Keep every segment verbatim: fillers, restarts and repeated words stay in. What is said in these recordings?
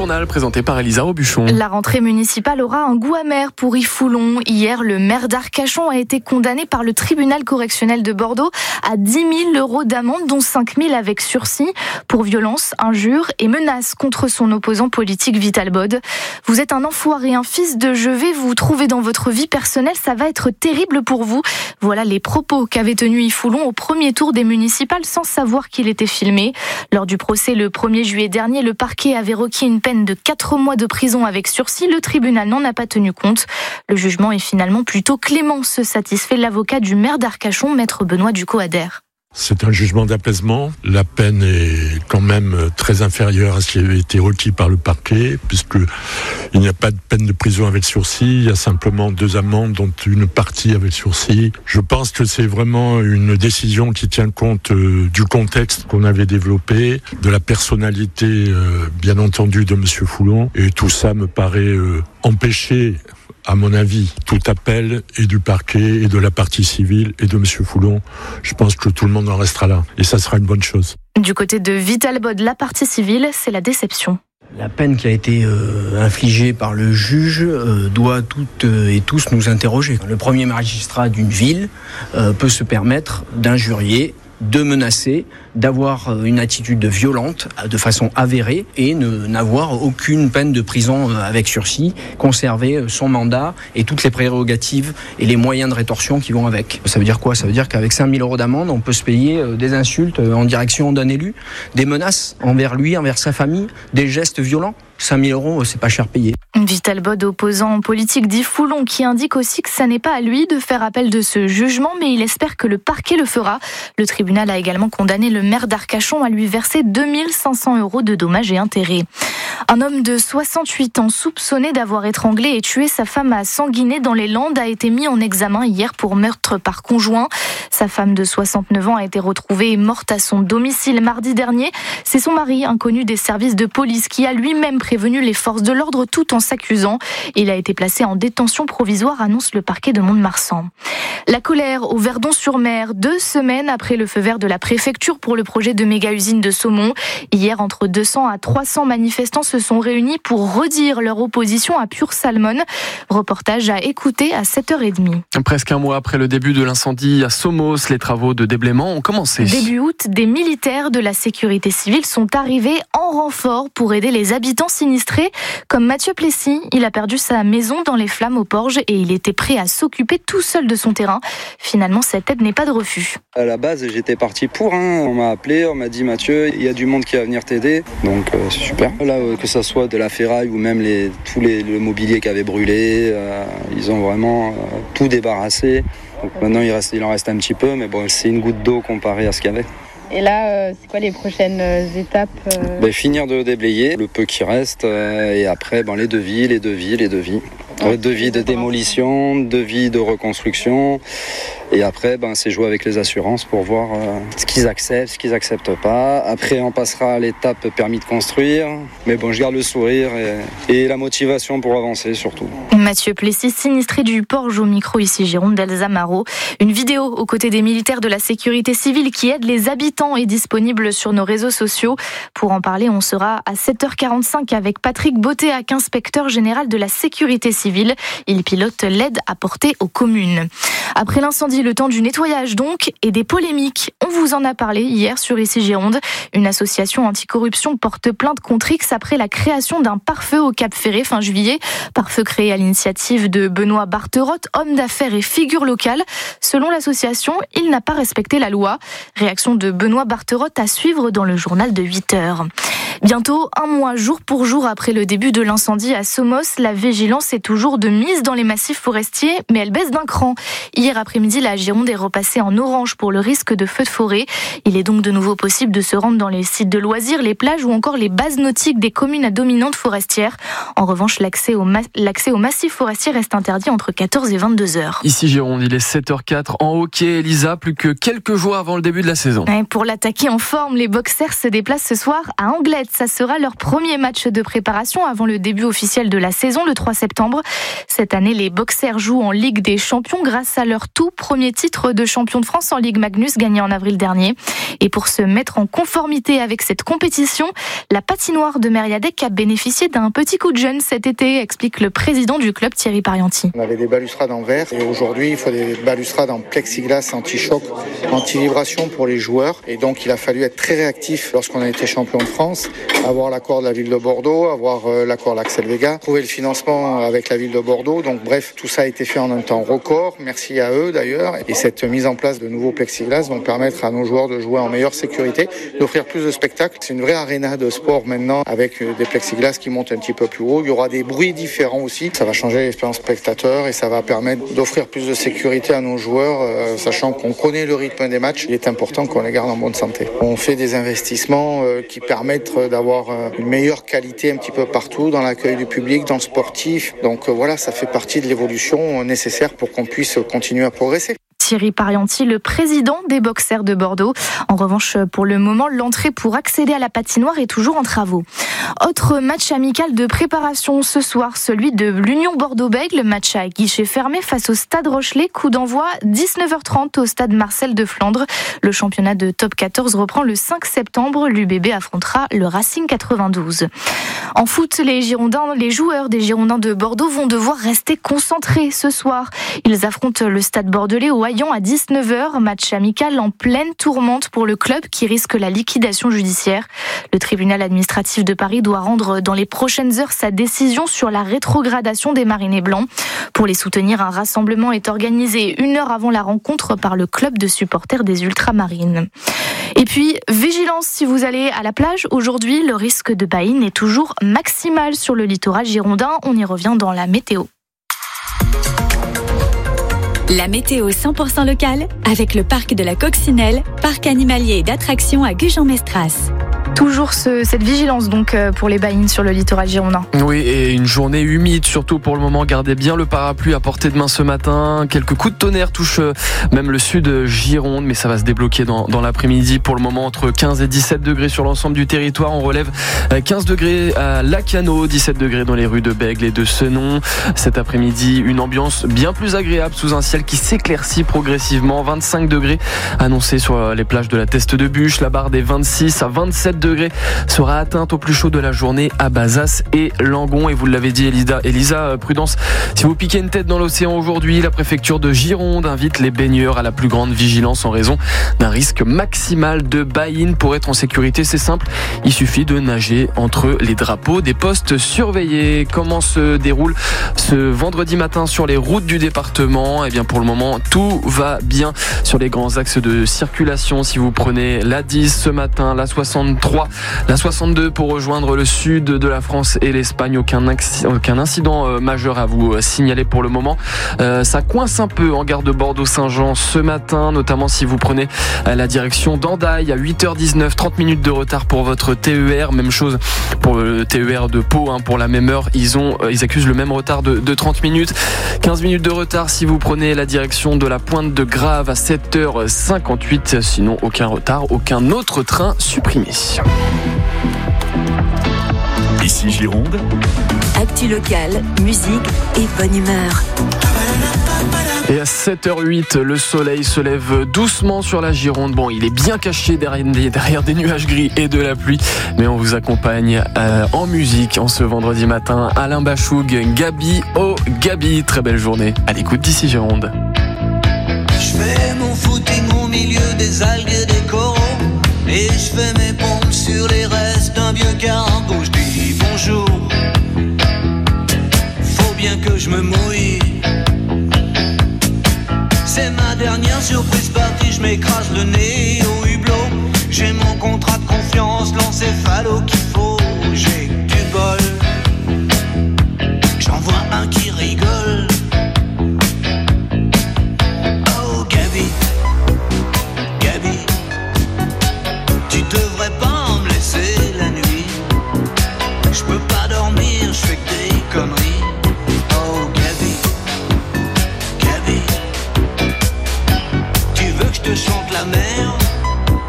journal présenté par Elisa Robuchon. La rentrée municipale aura un goût amer pour Yves-Foulon. Hier, le maire d'Arcachon a été condamné par le tribunal correctionnel de Bordeaux à dix mille euros d'amende, dont cinq mille avec sursis, pour violence, injures et menaces contre son opposant politique Vital Bode. Vous êtes un enfoiré, un fils de je vais vous trouver dans votre vie personnelle, ça va être terrible pour vous. Voilà les propos qu'avait tenus Yves-Foulon au premier tour des municipales sans savoir qu'il était filmé. Lors du procès le premier juillet dernier, le parquet avait requis une peine de quatre mois de prison avec sursis. Le tribunal n'en a pas tenu compte. Le jugement est finalement plutôt clément, se satisfait l'avocat du maire d'Arcachon, maître Benoît Ducos-Ader. C'est un jugement d'apaisement. La peine est quand même très inférieure à ce qui avait été requis par le parquet, puisqu'il n'y a pas de peine de prison avec sursis, il y a simplement deux amendes, dont une partie avec sursis. Je pense que c'est vraiment une décision qui tient compte du contexte qu'on avait développé, de la personnalité, bien entendu, de M. Foulon, et tout ça me paraît empêcher, à mon avis, tout appel et du parquet et de la partie civile et de M. Foulon. Je pense que tout le monde en restera là et ça sera une bonne chose. Du côté de Vital Bode, la partie civile, c'est la déception. La peine qui a été euh, infligée par le juge euh, doit toutes euh, et tous nous interroger. Le premier magistrat d'une ville euh, peut se permettre d'injurier, de menacer, d'avoir une attitude violente de façon avérée et ne, n'avoir aucune peine de prison avec sursis, conserver son mandat et toutes les prérogatives et les moyens de rétorsion qui vont avec. Ça veut dire quoi ? Ça veut dire qu'avec cinq mille euros d'amende, on peut se payer des insultes en direction d'un élu, des menaces envers lui, envers sa famille, des gestes violents. cinq mille euros, c'est pas cher payé. Vital Bode, opposant politique d'Yves-Foulon, qui indique aussi que ça n'est pas à lui de faire appel de ce jugement, mais il espère que le parquet le fera. Le tribunal a également condamné le maire d'Arcachon à lui verser deux mille cinq cents euros de dommages et intérêts. Un homme de soixante-huit ans soupçonné d'avoir étranglé et tué sa femme à Sanguinet dans les Landes a été mis en examen hier pour meurtre par conjoint. Sa femme de soixante-neuf ans a été retrouvée morte à son domicile mardi dernier. C'est son mari, inconnu des services de police, qui a lui-même prévenu les forces de l'ordre tout en s'accusant. Il a été placé en détention provisoire, annonce le parquet de Mont-de-Marsan. La colère au Verdon-sur-Mer, deux semaines après le feu vert de la préfecture pour le projet de méga-usine de saumon. Hier, entre deux cents à trois cents manifestants se sont réunis pour redire leur opposition à Pure Salmon. Reportage à écouter à sept heures trente. Presque un mois après le début de l'incendie à Somos, les travaux de déblaiement ont commencé. Début août, des militaires de la sécurité civile sont arrivés en renfort pour aider les habitants sinistrés, comme Mathieu Plessis. Il a perdu sa maison dans les flammes au Porge et il était prêt à s'occuper tout seul de son terrain. Finalement, cette aide n'est pas de refus. À la base, j'étais parti pour. Hein. On m'a appelé, on m'a dit Mathieu, il y a du monde qui va venir t'aider. Donc euh, c'est super. Là, euh, que ça soit de la ferraille ou même les, tout les, le mobilier qui avait brûlé, euh, ils ont vraiment euh, tout débarrassé. Donc maintenant, il, reste, il en reste un petit peu, mais bon, c'est une goutte d'eau comparé à ce qu'il y avait. Et là, euh, c'est quoi les prochaines euh, étapes euh... ben, Finir de déblayer le peu qui reste euh, et après ben, les devis, les devis, les devis. Ouais, devis de démolition, devis de reconstruction. Et après, ben, c'est jouer avec les assurances pour voir euh, ce qu'ils acceptent, ce qu'ils acceptent pas. Après, on passera à l'étape permis de construire. Mais bon, je garde le sourire et, et la motivation pour avancer surtout. Mathieu Plessis, sinistré du Porge, au micro ici Gironde d'Elsa Marot. Une vidéo aux côtés des militaires de la sécurité civile qui aident les habitants est disponible sur nos réseaux sociaux. Pour en parler, on sera à sept heures quarante-cinq avec Patrick Bottéac, inspecteur général de la sécurité civile. Il pilote l'aide apportée aux communes. Après l'incendie, le temps du nettoyage donc et des polémiques. On vous en a parlé hier sur Ici Gironde. Une association anticorruption porte plainte contre X après la création d'un pare-feu au Cap Ferré fin juillet. Pare-feu créé à l'initiative de Benoît Barterotte, homme d'affaires et figure locale. Selon l'association, il n'a pas respecté la loi. Réaction de Benoît Barterotte à suivre dans le journal de huit heures. Bientôt un mois jour pour jour après le début de l'incendie à Somos, la vigilance est toujours de mise dans les massifs forestiers, mais elle baisse d'un cran. Hier après-midi, la Gironde est repassée en orange pour le risque de feux de forêt. Il est donc de nouveau possible de se rendre dans les sites de loisirs, les plages ou encore les bases nautiques des communes à dominante forestière. En revanche, l'accès au, ma- l'accès au massif forestier reste interdit entre quatorze et vingt-deux heures. Ici Gironde, il est sept heures zéro quatre en hockey. Elisa, plus que quelques jours avant le début de la saison. Et pour l'attaquer en forme, les Boxers se déplacent ce soir à Anglet. basket, ça sera leur premier match de préparation avant le début officiel de la saison le trois septembre. Cette année, les Boxers jouent en Ligue des Champions grâce à leur tout premier titre de champion de France en Ligue Magnus gagné en avril dernier. Et pour se mettre en conformité avec cette compétition, la patinoire de Mériadec a bénéficié d'un petit coup de jeune cet été, explique le président du club Thierry Parianti. On avait des balustrades en verre et aujourd'hui il faut des balustrades en plexiglas anti-choc, anti-vibration pour les joueurs. Et donc il a fallu être très réactif lorsqu'on a été champion de France, avoir l'accord de la ville de Bordeaux, avoir l'accord d'Axel Vega, trouver le financement avec la ville de Bordeaux. Donc bref, tout ça a été fait en un temps record. Merci à eux d'ailleurs. Et cette mise en place de nouveaux plexiglas vont permettre à nos joueurs de jouer en meilleure sécurité, d'offrir plus de spectacles. C'est une vraie aréna de sport maintenant avec des plexiglas qui montent un petit peu plus haut. Il y aura des bruits différents aussi. Ça va changer l'expérience spectateur et ça va permettre d'offrir plus de sécurité à nos joueurs, euh, sachant qu'on connaît le rythme des matchs. Il est important qu'on les garde en bonne santé. On fait des investissements euh, qui permettent d'avoir euh, une meilleure qualité un petit peu partout, dans l'accueil du public, dans le sportif. Donc euh, voilà, ça fait partie de l'évolution nécessaire pour qu'on puisse continuer à progresser. Thierry Parianti, le président des Boxers de Bordeaux. En revanche, pour le moment, l'entrée pour accéder à la patinoire est toujours en travaux. Autre match amical de préparation ce soir, celui de l'Union Bordeaux-Bègles, match à guichet fermé face au Stade Rochelet, coup d'envoi dix-neuf heures trente au Stade Marcel de Flandre. Le championnat de top quatorze reprend le cinq septembre. L'U B B affrontera le Racing quatre-vingt-douze. En foot, les Girondins, les joueurs des Girondins de Bordeaux vont devoir rester concentrés ce soir. Ils affrontent le Stade Bordelais au Haillon à dix-neuf heures, match amical en pleine tourmente pour le club qui risque la liquidation judiciaire. Le tribunal administratif de Paris doit rendre dans les prochaines heures sa décision sur la rétrogradation des Marinés Blancs. Pour les soutenir, un rassemblement est organisé une heure avant la rencontre par le club de supporters des Ultramarines. Et puis, vigilance si vous allez à la plage. Aujourd'hui, le risque de baïne est toujours maximal sur le littoral girondin. On y revient dans la météo. La météo cent pour cent locale avec le parc de la Coccinelle, parc animalier et d'attractions à Gujan-Mestras. Toujours ce, cette vigilance donc pour les baïnes sur le littoral girondin. Oui, et une journée humide surtout pour le moment. Gardez bien le parapluie à portée de main ce matin. Quelques coups de tonnerre touchent même le sud Gironde, mais ça va se débloquer dans, dans l'après-midi. Pour le moment, entre quinze et dix-sept degrés sur l'ensemble du territoire. On relève quinze degrés à Lacano, dix-sept degrés dans les rues de Bègles et de Senon. Cet après-midi, une ambiance bien plus agréable sous un ciel qui s'éclaircit progressivement. vingt-cinq degrés annoncés sur les plages de la Teste de Bûche. La barre des vingt-six à vingt-sept degrés sera atteinte au plus chaud de la journée à Bazas et Langon. Et vous l'avez dit, Elisa, Elisa, prudence si vous piquez une tête dans l'océan aujourd'hui. La préfecture de Gironde invite les baigneurs à la plus grande vigilance en raison d'un risque maximal de baïne. Pour être en sécurité, c'est simple, il suffit de nager entre les drapeaux des postes surveillés. Comment se déroule ce vendredi matin sur les routes du département? Eh bien, pour le moment, tout va bien sur les grands axes de circulation. Si vous prenez l'A dix ce matin, la soixante-trois, la soixante-deux pour rejoindre le sud de la France et l'Espagne, aucun, accident, aucun incident majeur à vous signaler pour le moment. Euh, ça coince un peu en gare de Bordeaux-Saint-Jean ce matin, notamment si vous prenez la direction d'Andaille à huit heures dix-neuf, trente minutes de retard pour votre T E R. Même chose pour le T E R de Pau, hein, pour la même heure, ils, ont, ils accusent le même retard de, de trente minutes. quinze minutes de retard si vous prenez la direction de la Pointe de Grave à sept heures cinquante-huit. Sinon, aucun retard, aucun autre train supprimé. Ici Gironde. Actu locale, musique et bonne humeur. Et à sept heures huit, le soleil se lève doucement sur la Gironde. Bon, il est bien caché derrière, derrière des nuages gris et de la pluie, mais on vous accompagne euh, en musique en ce vendredi matin. Alain Bachoug, Gabi, oh Gabi, très belle journée à l'écoute d'Ici Gironde. Je fais mon footing au milieu des algues et des coraux, et je fais mes pompes sur les restes d'un vieux cargo. Je dis bonjour, faut bien que je me mouille. C'est ma dernière surprise partie, je m'écrase le nez au hublot. J'ai mon contrat de confiance, l'encéphalo qu'il faut. J'ai du bol, j'en vois un qui rigole. Oh Gabi, Gabi, tu devrais pas me laisser la nuit. Je peux pas dormir, je fais que des conneries. Oh Gabi, Gabi, tu veux que je te chante la mer?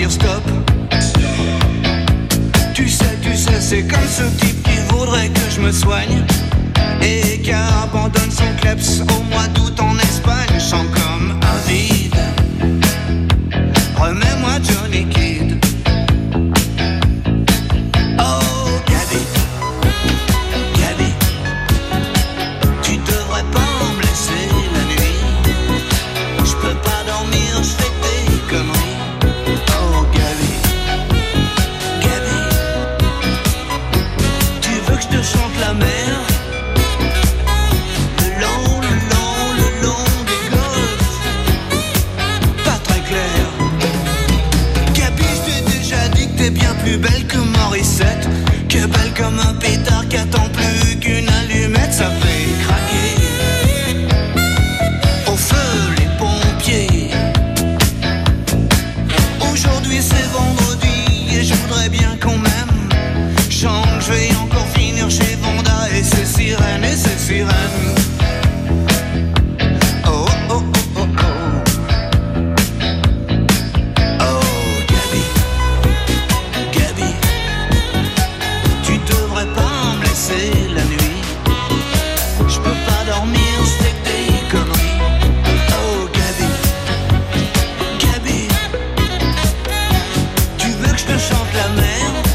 dire stop. Tu sais, tu sais, c'est comme ce type qui voudrait que je me soigne et qui abandonne son kleps au mois d'août en Espagne. Je sens comme un vide. Remets-moi Johnny Kidd. Oh Gabi, Gabi, tu devrais pas me laisser la nuit. Je peux pas dormir, je fais des conneries. Oh Gabi, Gabi, tu veux que je te chante la mer? Le long, le long, le long des golfs. Pas très clair. Gabi, je t'ai déjà dit que t'es bien plus belle que Morissette, que belle comme un pétard qui attend plus qu'une allumette. Ça fait craquer au feu les pompiers. Aujourd'hui c'est vendredi et je voudrais bien qu'on m'aime. Je sens que je vais encore finir chez Vanda et ses sirènes et ses sirènes. Oh oh oh oh oh. Oh Gabi, Gabi, tu devrais pas me laisser la nuit. Je peux pas dormir, c'est que des conneries. Oh Gabi, Gabi, tu veux que je te chante la mer?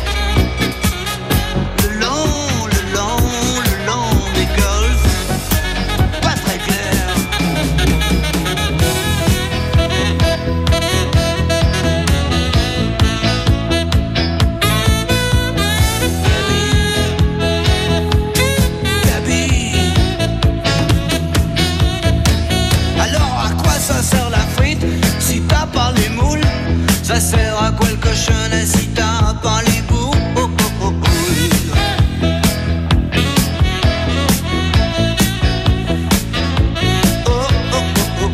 Le long, le long, le long des golfs. Pas très clair. Gabi, alors à quoi ça sert la frite si t'as pas les moules? Ça sert à quoi le cochonnet si t'as pas les boules? Oh, oh, oh, oh. Oh, oh, oh, oh,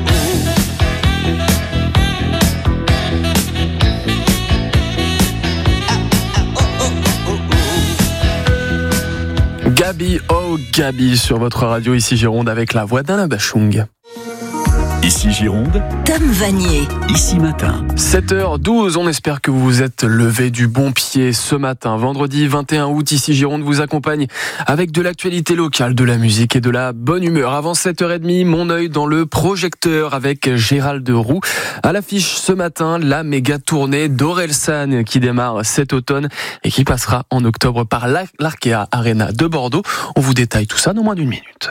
oh. Gabi, oh Gabi, sur votre radio, ici Gironde, avec la voix d'Alain Bachung. Ici Gironde, Tom Vanier. ici matin. sept heures douze, on espère que vous vous êtes levé du bon pied ce matin. Vendredi vingt et un août, ici Gironde vous accompagne avec de l'actualité locale, de la musique et de la bonne humeur. Avant sept heures trente, mon œil dans le projecteur avec Gérald Roux. À l'affiche ce matin, la méga tournée d'Orelsan qui démarre cet automne et qui passera en octobre par l'Arkea Arena de Bordeaux. On vous détaille tout ça dans moins d'une minute.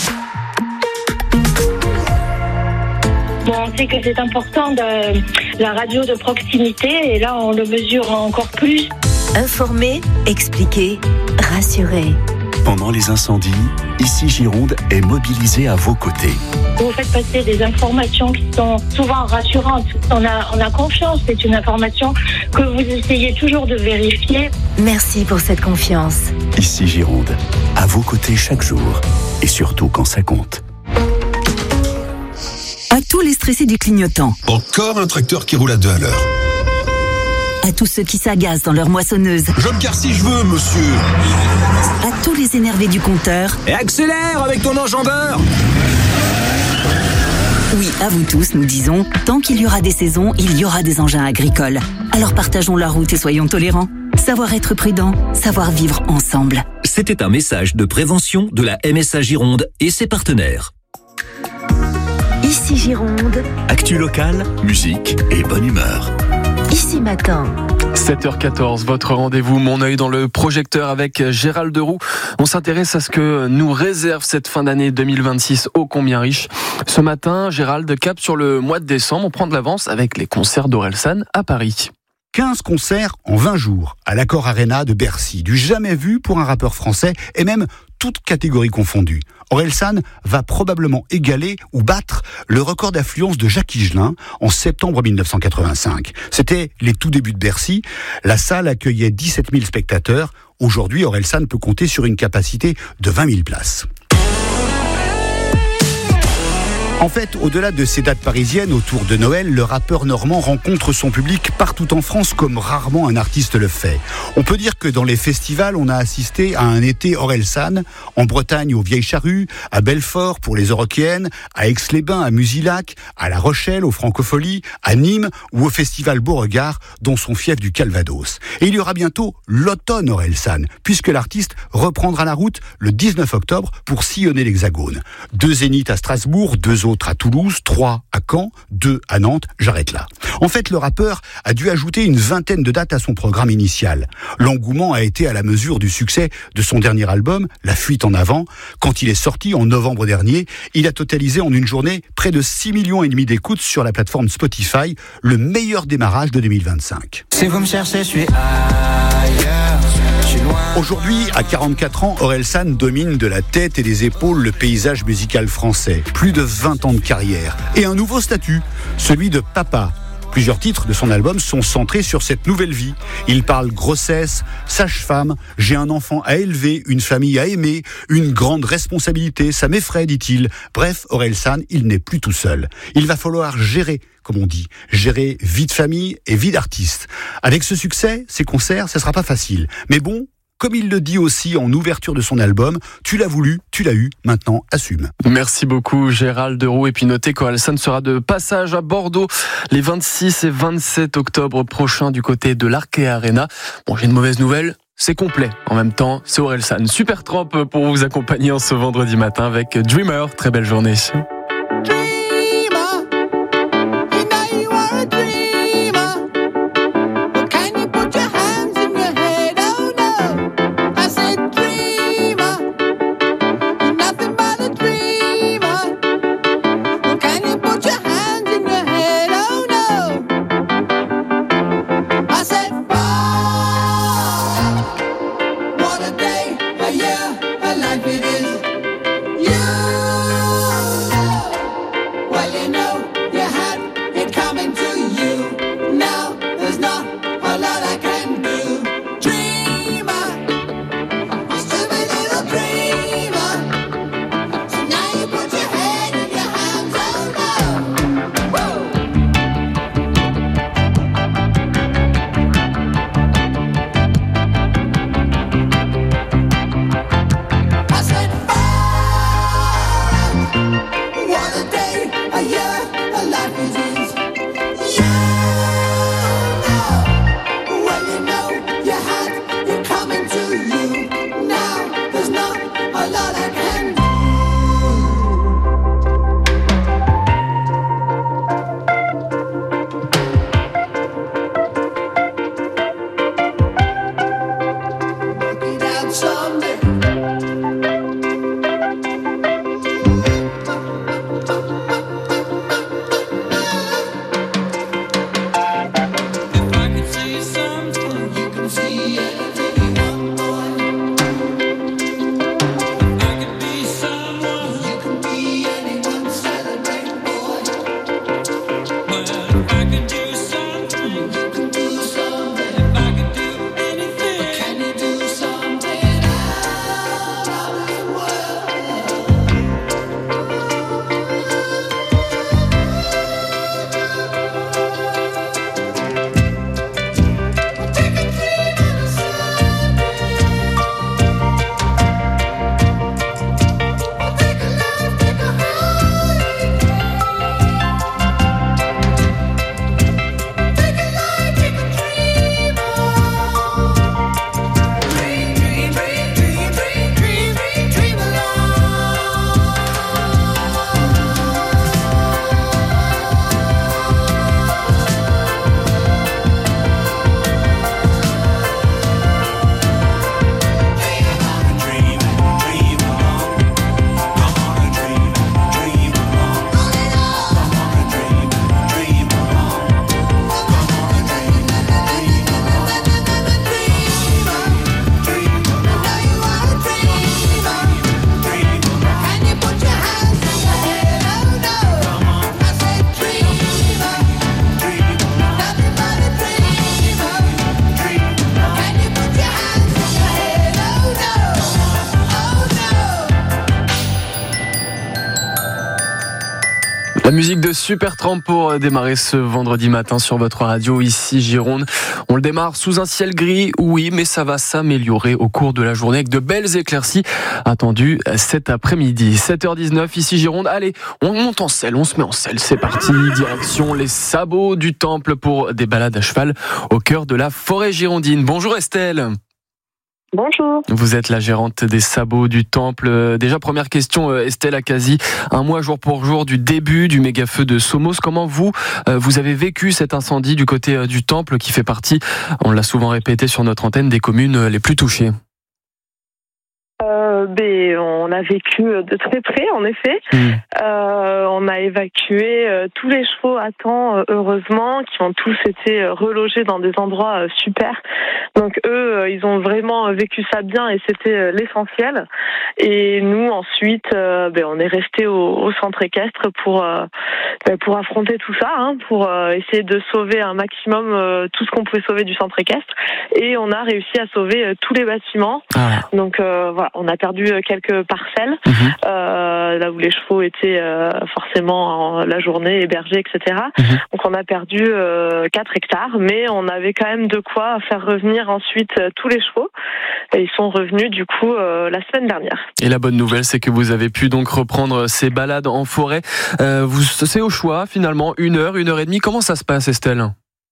Bon, on sait que c'est important de la radio de proximité et là on le mesure encore plus. Informer, expliquer, rassurer. Pendant les incendies, ici Gironde est mobilisée à vos côtés. Vous faites passer des informations qui sont souvent rassurantes. On a, on a confiance, c'est une information que vous essayez toujours de vérifier. Merci pour cette confiance. Ici Gironde, à vos côtés chaque jour et surtout quand ça compte. À tous les stressés du clignotant. Encore un tracteur qui roule à deux à l'heure. À tous ceux qui s'agacent dans leur moissonneuse. Je me gare si je veux, monsieur. À tous les énervés du compteur. Et accélère avec ton enjambeur. Oui, à vous tous, nous disons, tant qu'il y aura des saisons, il y aura des engins agricoles. Alors partageons la route et soyons tolérants. Savoir être prudent, savoir vivre ensemble. C'était un message de prévention de la M S A Gironde et ses partenaires. Ici Gironde. Actu locale, musique et bonne humeur. Ici matin. sept heures quatorze, votre rendez-vous, mon œil dans le projecteur avec Gérald Roux. On s'intéresse à ce que nous réserve cette fin d'année deux mille vingt-six ô combien riche. Ce matin, Gérald cap sur le mois de décembre. On prend de l'avance avec les concerts d'Orelsan à Paris. quinze concerts en vingt jours à l'Accor Arena de Bercy. Du jamais vu pour un rappeur français et même toutes catégories confondues. Orelsan va probablement égaler ou battre le record d'affluence de Jacques Higelin en septembre mille neuf cent quatre-vingt-cinq. C'était les tout débuts de Bercy. La salle accueillait dix-sept mille spectateurs. Aujourd'hui, Orelsan peut compter sur une capacité de vingt mille places. En fait, au-delà de ces dates parisiennes autour de Noël, le rappeur normand rencontre son public partout en France comme rarement un artiste le fait. On peut dire que dans les festivals, on a assisté à un été Orelsan, en Bretagne aux Vieilles Charrues, à Belfort pour les Eurokéennes, à Aix-les-Bains, à Musillac, à La Rochelle, aux Francopholies, à Nîmes ou au festival Beauregard, dont son fief du Calvados. Et il y aura bientôt l'automne Orelsan, puisque l'artiste reprendra la route le dix-neuf octobre pour sillonner l'Hexagone. Deux zéniths à Strasbourg, deux autres à Toulouse, trois à Caen, deux à Nantes, j'arrête là. En fait, le rappeur a dû ajouter une vingtaine de dates à son programme initial. L'engouement a été à la mesure du succès de son dernier album, La Fuite en Avant. Quand il est sorti en novembre dernier, il a totalisé en une journée près de six millions et demi d'écoutes sur la plateforme Spotify, le meilleur démarrage de deux mille vingt-cinq. Si vous me cherchez, je suis ailleurs. Aujourd'hui, à quarante-quatre ans, Orelsan domine de la tête et des épaules le paysage musical français. Plus de vingt ans de carrière. Et un nouveau statut, celui de papa. Plusieurs titres de son album sont centrés sur cette nouvelle vie. Il parle grossesse, sage-femme, j'ai un enfant à élever, une famille à aimer, une grande responsabilité, ça m'effraie, dit-il. Bref, Orelsan, il n'est plus tout seul. Il va falloir gérer, comme on dit, gérer vie de famille et vie d'artiste. Avec ce succès, ces concerts, ça sera pas facile. Mais bon, comme il le dit aussi en ouverture de son album, tu l'as voulu, tu l'as eu, maintenant assume. Merci beaucoup Gérald Roux. Et puis notez qu'Orelsan sera de passage à Bordeaux les vingt-six et vingt-sept octobre prochains du côté de l'Arkea Arena. Bon, j'ai une mauvaise nouvelle, c'est complet. En même temps, c'est Orelsan. Super Tramp pour vous accompagner en ce vendredi matin avec Dreamer. Très belle journée. La musique de Supertramp pour démarrer ce vendredi matin sur votre radio, ici Gironde. On le démarre sous un ciel gris, oui, mais ça va s'améliorer au cours de la journée avec de belles éclaircies attendues cet après-midi. sept heures dix-neuf, ici Gironde. Allez, on monte en selle, on se met en selle. C'est parti, direction les sabots du temple pour des balades à cheval au cœur de la forêt girondine. Bonjour Estelle. Bonjour. Vous êtes la gérante des sabots du temple. Déjà, première question, Estelle, à quasi un mois jour pour jour du début du méga-feu de Somos. Comment vous, vous avez vécu cet incendie du côté du temple qui fait partie, on l'a souvent répété sur notre antenne, des communes les plus touchées? Euh, ben, on a vécu de très près, en effet. Mmh. Euh, on a évacué euh, tous les chevaux à temps, euh, heureusement, qui ont tous été euh, relogés dans des endroits euh, super. Donc eux, euh, ils ont vraiment vécu ça bien et c'était euh, l'essentiel. Et nous, ensuite, euh, ben, on est resté au, au centre équestre pour euh, ben, pour affronter tout ça, hein, pour euh, essayer de sauver un maximum euh, tout ce qu'on pouvait sauver du centre équestre. Et on a réussi à sauver euh, tous les bâtiments. Ah. Donc euh, voilà. On a perdu quelques parcelles, mmh. euh, là où les chevaux étaient euh, forcément en, la journée hébergés, et cetera. Mmh. Donc on a perdu euh, quatre hectares, mais on avait quand même de quoi faire revenir ensuite euh, tous les chevaux. Et ils sont revenus du coup euh, la semaine dernière. Et la bonne nouvelle, c'est que vous avez pu donc reprendre ces balades en forêt. Euh, vous, c'est au choix finalement, une heure, une heure et demie. Comment ça se passe, Estelle ?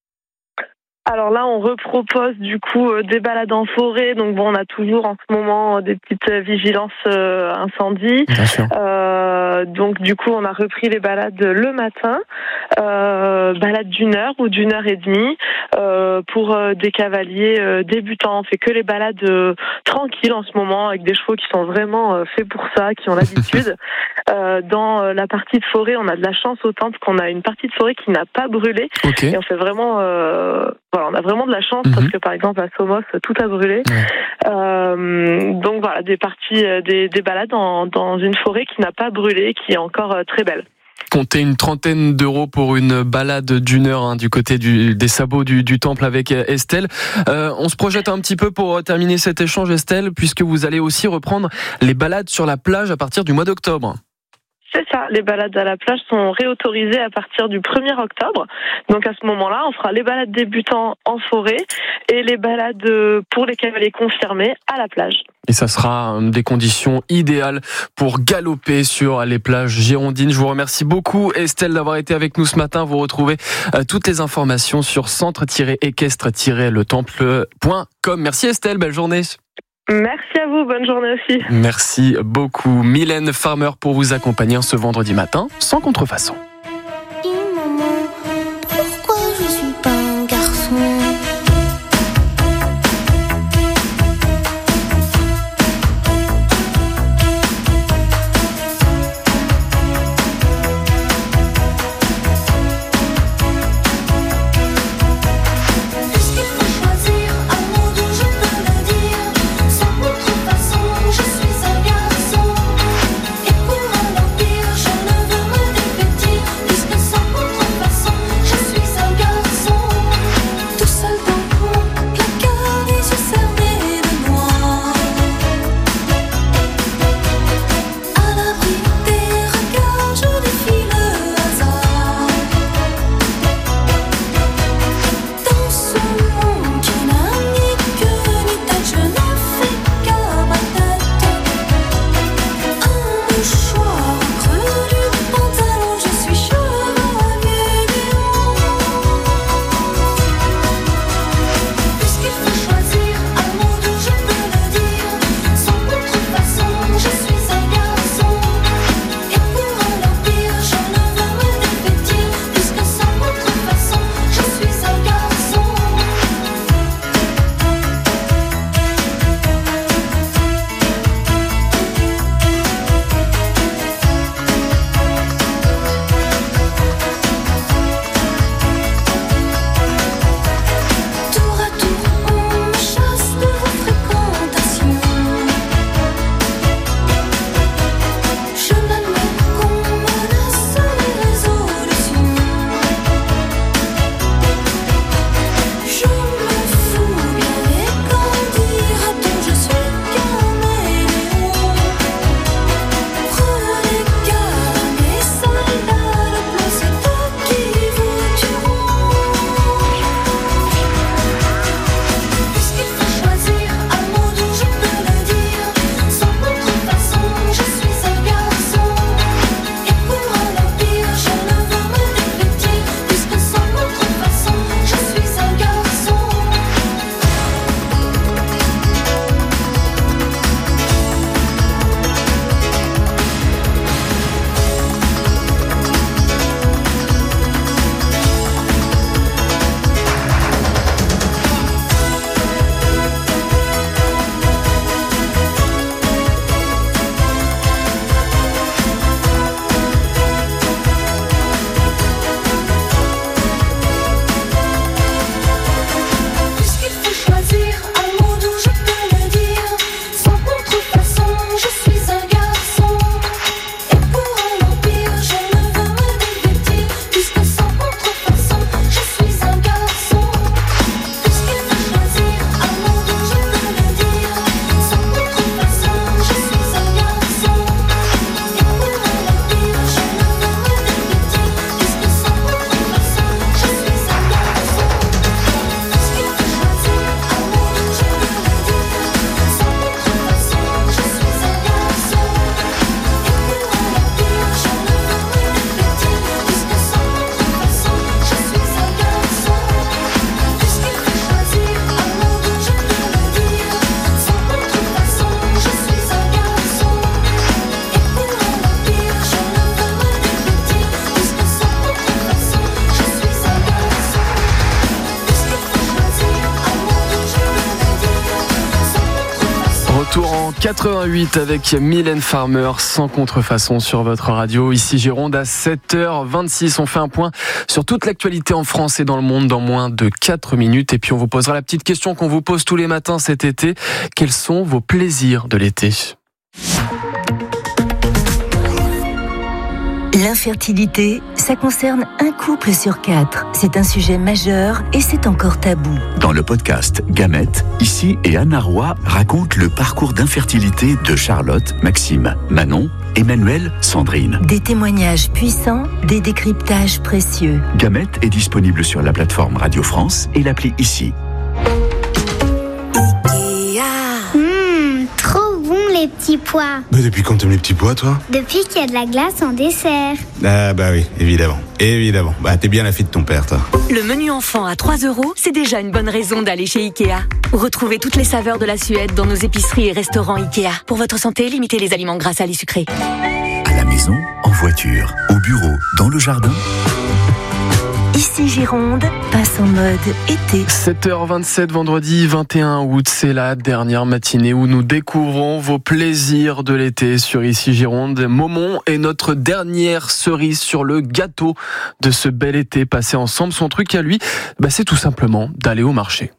Alors là, on repropose du coup euh, des balades en forêt. Donc bon, on a toujours en ce moment euh, des petites vigilances euh, incendie. Bien sûr. Euh, donc du coup, on a repris les balades le matin, euh, balades d'une heure ou d'une heure et demie euh, pour euh, des cavaliers euh, débutants. On fait que les balades euh, tranquilles en ce moment avec des chevaux qui sont vraiment euh, faits pour ça, qui ont l'habitude. euh, dans euh, la partie de forêt, on a de la chance au temple qu'on a une partie de forêt qui n'a pas brûlé. Okay. Et on fait vraiment euh, Voilà, on a vraiment de la chance mmh. parce que par exemple à Somos tout a brûlé. Mmh. Euh, donc voilà, des parties, des, des balades dans, dans une forêt qui n'a pas brûlé, qui est encore très belle. Comptez une trentaine d'euros pour une balade d'une heure hein, du côté du, des sabots du, du temple avec Estelle. Euh, on se projette un petit peu pour terminer cet échange, Estelle, puisque vous allez aussi reprendre les balades sur la plage à partir du mois d'octobre. C'est ça, les balades à la plage sont réautorisées à partir du premier octobre. Donc à ce moment-là, on fera les balades débutants en forêt et les balades pour les cavaliers confirmés à la plage. Et ça sera des conditions idéales pour galoper sur les plages girondines. Je vous remercie beaucoup, Estelle, d'avoir été avec nous ce matin. Vous retrouvez toutes les informations sur centre équestre le temple point com. Merci Estelle, belle journée. Merci à vous, bonne journée aussi. Merci beaucoup. Mylène Farmer pour vous accompagner ce vendredi matin, sans contrefaçon. Pourquoi je suis pas un garçon ? Je suis un garçon, et pour un empire, je ne veux me dévêtir. quatre-vingt-huit avec Mylène Farmer, sans contrefaçon sur votre radio. Ici Gironde à sept heures vingt-six. On fait un point sur toute l'actualité en France et dans le monde dans moins de quatre minutes. Et puis on vous posera la petite question qu'on vous pose tous les matins cet été. Quels sont vos plaisirs de l'été ? L'infertilité, ça concerne un couple sur quatre. C'est un sujet majeur et c'est encore tabou. Dans le podcast Gamètes, Ici et Anna Roy racontent le parcours d'infertilité de Charlotte, Maxime, Manon, Emmanuel, Sandrine. Des témoignages puissants, des décryptages précieux. Gamètes est disponible sur la plateforme Radio France et l'appli Ici. Les petits pois. Mais depuis quand t'aimes les petits pois, toi ? Depuis qu'il y a de la glace en dessert. Ah bah oui, évidemment. Évidemment. Bah t'es bien la fille de ton père, toi. Le menu enfant à trois euros, c'est déjà une bonne raison d'aller chez Ikea. Retrouvez toutes les saveurs de la Suède dans nos épiceries et restaurants Ikea. Pour votre santé, limitez les aliments gras, salés, sucrés. À la maison, en voiture, au bureau, dans le jardin. Ici Gironde, passe en mode été. sept heures vingt-sept, vendredi vingt et un août, c'est la dernière matinée où nous découvrons vos plaisirs de l'été sur Ici Gironde. Momon est notre dernière cerise sur le gâteau de ce bel été passé ensemble. Son truc à lui, bah c'est tout simplement d'aller au marché.